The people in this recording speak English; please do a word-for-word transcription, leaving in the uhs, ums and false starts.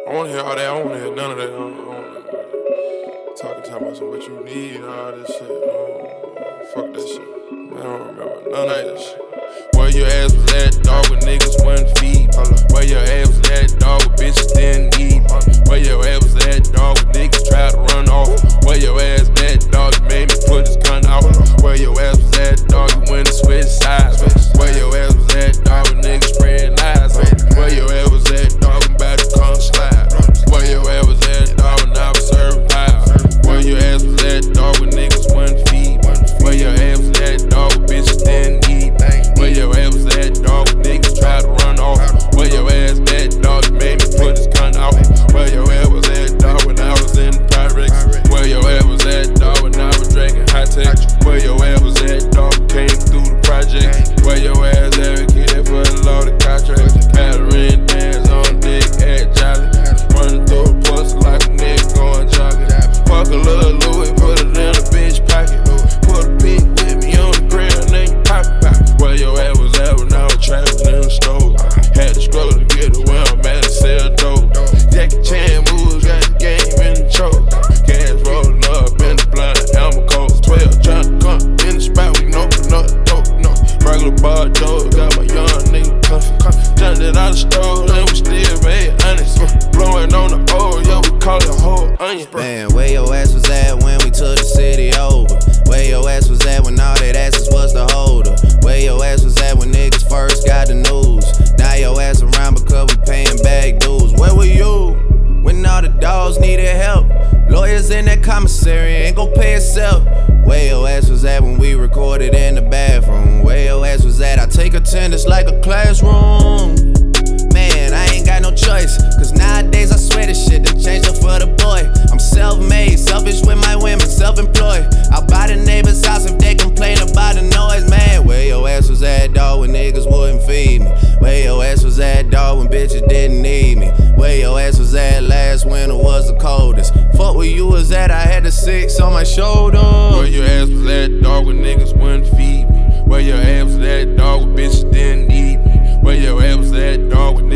I wanna hear all that, I don't wanna hear none of that. I don't, I don't, talking, talking about some what you need and all this shit. Oh, fuck that shit. I don't remember none of that shit. Where your ass was at, dog, when niggas wouldn't feed. Where your ass was at, dog, when bitches didn't eat. Where your ass was at, dog, when niggas tried to run off. Where your ass at, dog, you made me put his gun out. Where your ass was at, dog, you went and switched sides. Where your ass was at, dog, when niggas spread lies. Where your ass was at, dog, when about to come slide. Where your ass was at, dog, when I was serving pie. Where your ass was at, dog, when niggas wouldn't feed. Where your ass was at, dog, when bitches didn't eat. Where your ass was at, dog, when niggas tried to run off. Where your ass at, dog, you made me put his gun out. Where your ass was at, dog, when I was in the Pyrex. Where your ass was at, dog, when I was drinking high tech. Where your ass was at, dog, came through the project. Where your ass at, kid, for the loaded contract. Pattering dance on dick at Jolly. Running through a pussy like a nigga going jogging. Fuck a little Louis, put it in a bitch pocket. Put a pig with me on the grill, and then you pop it. Where your ass was at when I was trapping in the stove. Had to struggle to get to where I'm at and sell dope. Jackie Chan moves, got the game in the choke. Gas rolling up in the blind, Elmer Cold. twelve trying to come in the spot, we know another dope. No, regular bar dope, got my young nigga comfy. Jumped it out the stove, and we still made honest. Blowing on the old, yo, we call it a whole onion. Man, where your ass was at when we took the city over? Where your ass was at when all that asses was the holder? Where your ass was at when niggas first got the news? Now your ass around because we paying back dues. Where were you when all the dogs needed help? Lawyers in that commissary ain't gon' pay itself. Where your ass was at when we recorded in the bathroom? Where your ass was at? I take attendance like a classroom. Man, I ain't got no choice, cause nowadays I swear this shit done changed up for the boy. I'm self-made, selfish with my women, self-employed. I'll buy the neighbor's house if they complain about the noise, man. Where your ass was at, dog, when niggas wouldn't feed me? Where your ass was at, dog, when bitches didn't need me? Where your ass was at last winter was the coldest? Fuck where you was at, I had the six on my shoulder. Where your ass was at, dog, when niggas wouldn't feed me? Where your ass was at, dog, when bitches didn't eat me? Where your ass was at, dog, when